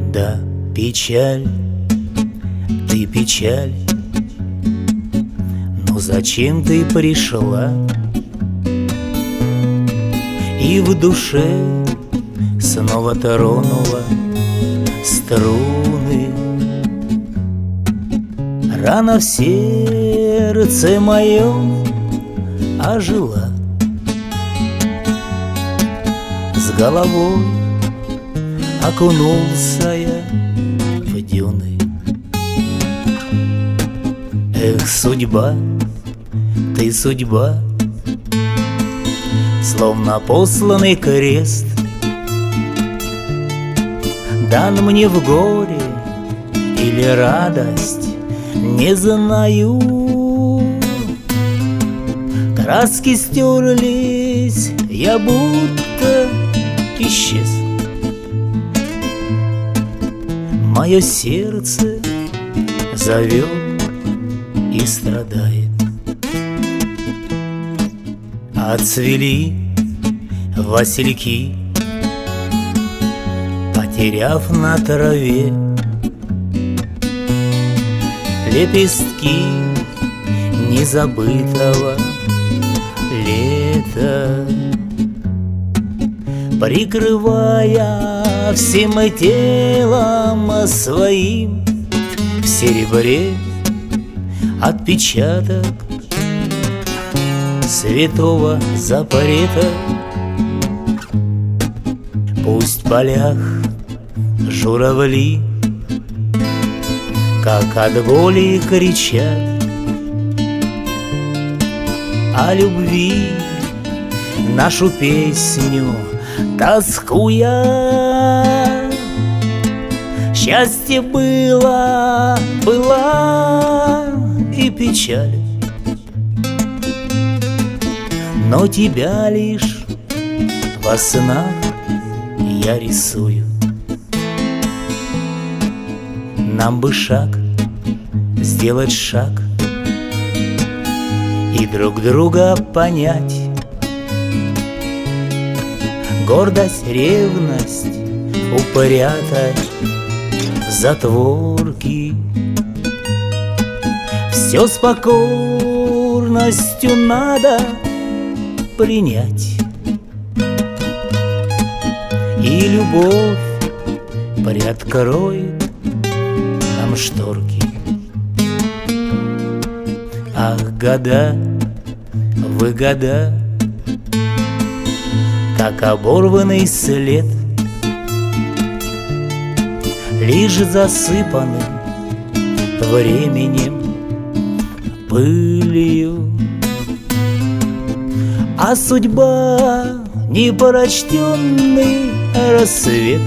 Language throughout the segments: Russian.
Да, печаль, ты печаль, но зачем ты пришла? И в душе снова тронула струны. Рана в сердце моем ожила. С головой окунулся я в дюны. Эх, судьба, ты судьба, словно посланный крест, дан мне в горе или радость, не знаю. Краски стерлись, я будто исчез. Мое сердце зовет и страдает. Отцвели васильки, потеряв на траве лепестки незабытого лета, прикрывая всем телом своим в серебре отпечаток святого запрета. Пусть в полях журавли, как от боли, кричат о любви нашу песню тоскуя. Счастье было, была и печаль, но тебя лишь во снах я рисую. Нам бы шаг, сделать шаг и друг друга понять. Гордость, ревность упрятать в затворки. Все с покорностью надо принять. И любовь приоткроет нам шторки. Ах, года, вы года, как оборванный след, лишь засыпаны временем, пылью. А судьба — непрочтенный рассвет,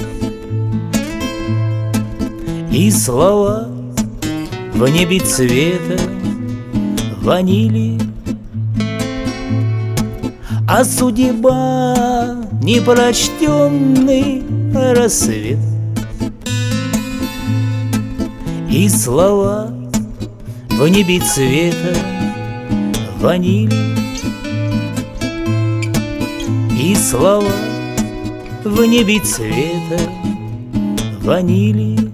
и слова в небе цвета ванили. А судьба — непрочтенный рассвет, и слова в небе цвета ванили. И слова в небе цвета ванили.